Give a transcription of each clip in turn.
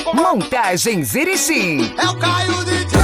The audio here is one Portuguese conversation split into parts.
Montagens Erechim. É o Caio DJ.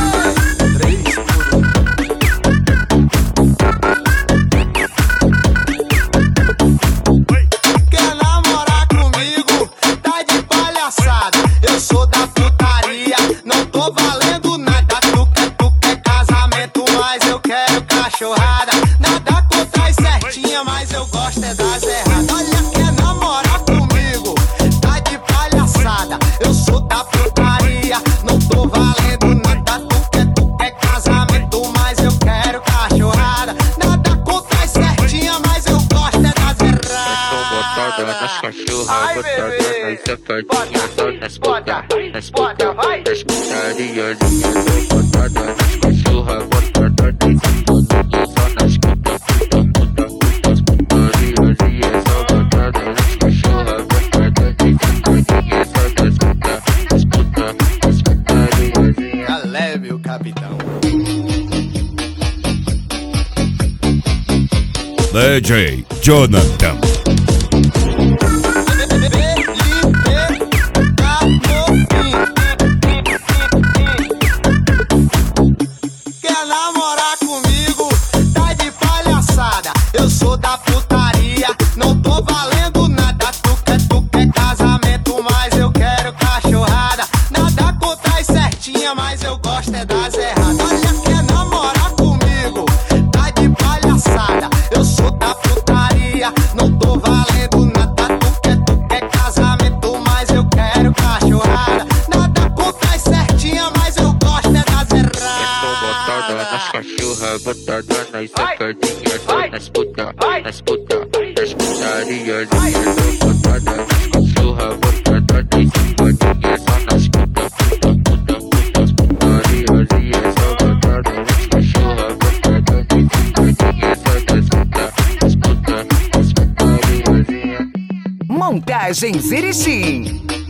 Quer namorar comigo? Tá de palhaçada. Eu sou da putaria, não tô valendo nada. Tu quer casamento, mas eu quero cachorrada. Nada contra as certinhas, mas eu gosto é das erradas. Olha, quer namorar comigo? Tá de palhaçada. Eu sou da putaria, não tô valendo nada. Tu quer casamento, mas eu quero cachorrada. Nada contra as certinhas, mas eu gosto é das erradas. Botada nas cachorras, botada nas safadinhas, só nas puta, nas putarias, botada nas cachorras, botada nas safadinhas, só nas putarias, e é só botada nas cachorras, botada nas safadinhas, só nas putarias. Tá leve o capitão. DJ Jonathan. Quer namorar comigo? Tá de palhaçada. Eu sou da putaria, não tô valendo nada. Tu quer casamento, mas eu quero cachorrada. Nada contra as certinhas, mas eu gosto é das erradas. Olha, quer namorar comigo? Tá de palhaçada. Eu sou da putaria, não tô valendo nada. Tu quer casamento, mas eu quero cachorrada. Nada contra as certinhas, mas eu gosto é das erradas. Botada nas cachorras, botada nas safadinhas, só nas putarias, botada nas cachorras, botada nas safadinhas, só nas putarias, e é só botada nas cachorras, botada nas safadinhas, só nas putarias. Montagens Erechim.